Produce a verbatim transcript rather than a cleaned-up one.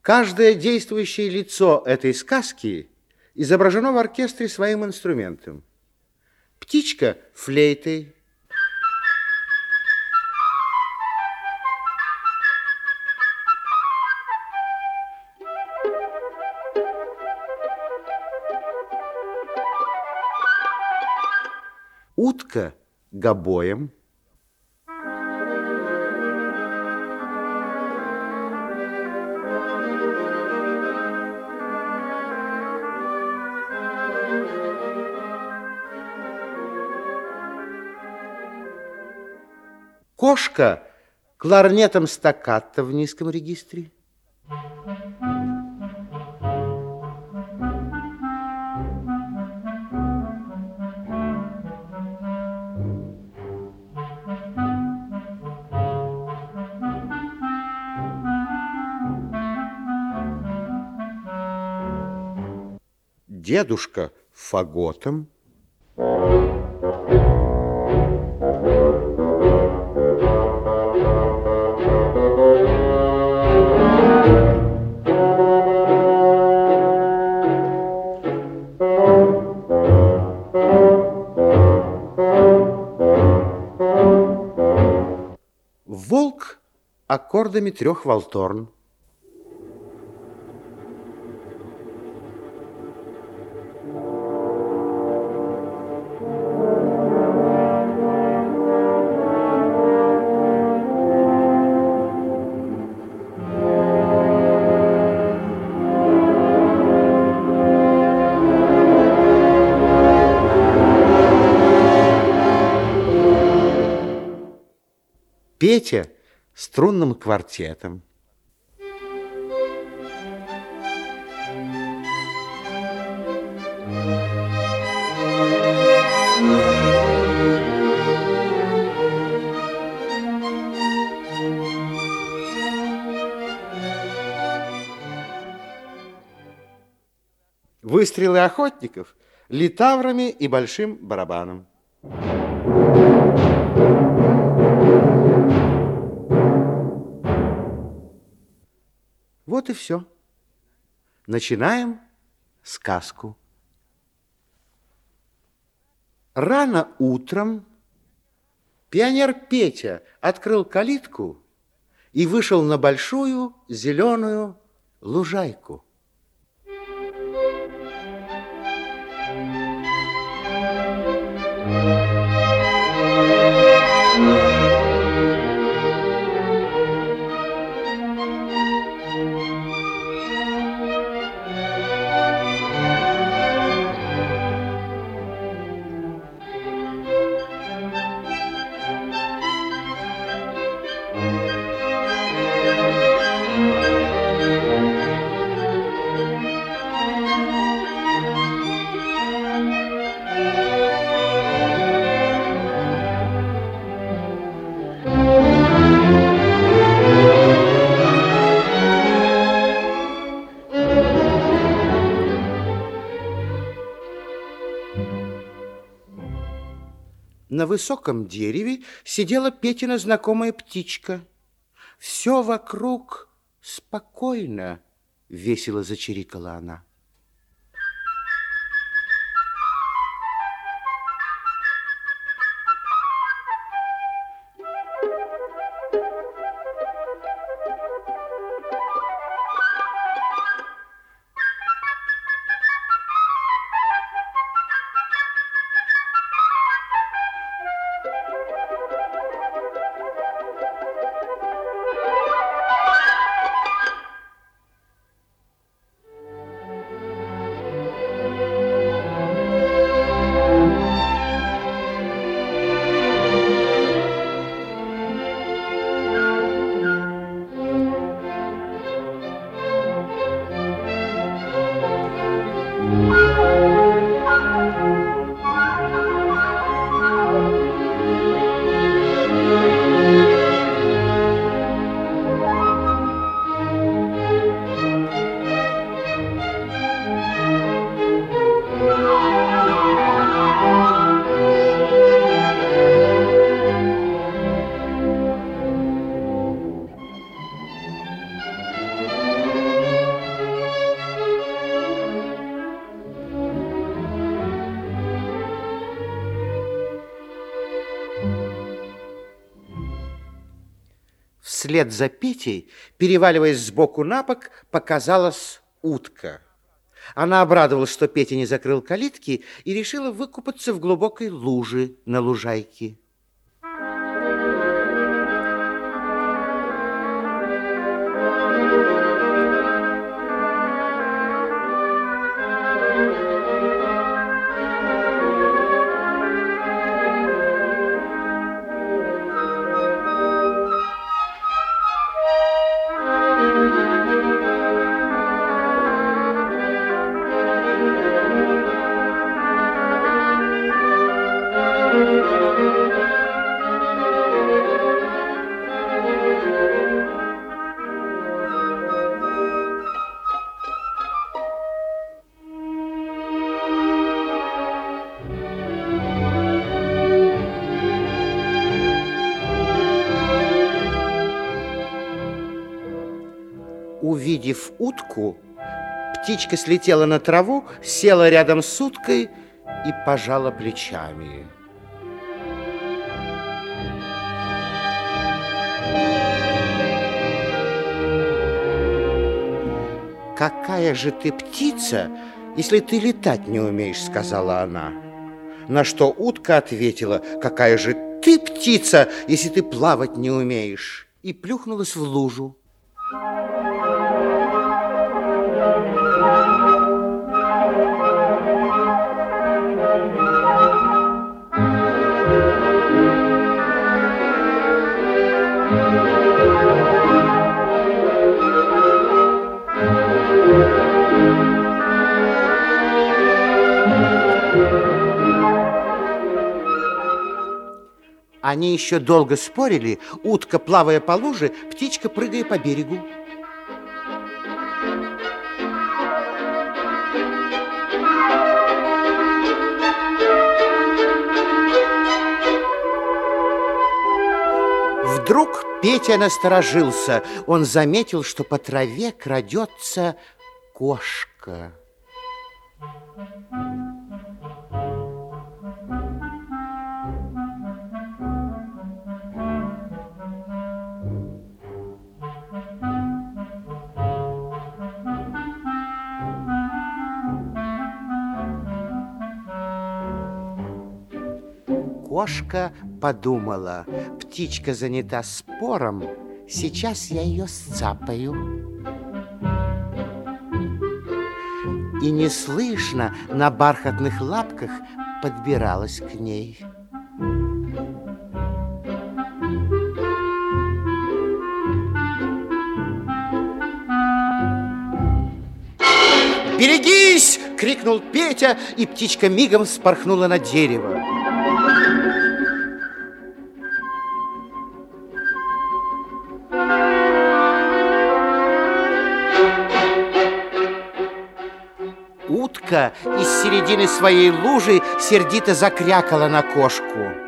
Каждое действующее лицо этой сказки изображено в оркестре своим инструментом. Птичка – флейтой, утка – гобоем, кошка – кларнетом стаккато в низком регистре. Дедушка – фаготом. Волк – аккордами трех валторн. Петя струнным квартетом. Выстрелы охотников литаврами и большим барабаном. Вот и все. Начинаем сказку. Рано утром пионер Петя открыл калитку и вышел на большую зеленую лужайку. На высоком дереве сидела Петина знакомая птичка. Все вокруг спокойно, весело зачирикала она. Вслед за Петей, переваливаясь сбоку на бок, показалась утка. Она обрадовалась, что Петя не закрыл калитки, и решила выкупаться в глубокой луже на лужайке. Увидев утку, птичка слетела на траву, села рядом с уткой и пожала плечами. «Какая же ты птица, если ты летать не умеешь?» — сказала она. На что утка ответила: «Какая же ты птица, если ты плавать не умеешь?» и плюхнулась в лужу. Они еще долго спорили, утка плавая по луже, птичка прыгая по берегу. Вдруг Петя насторожился. Он заметил, что по траве крадется кошка. Кошка подумала: птичка занята спором, сейчас я ее сцапаю. И неслышно на бархатных лапках подбиралась к ней. «Берегись!» — крикнул Петя, и птичка мигом вспорхнула на дерево. Утка из середины своей лужи сердито закрякала на кошку.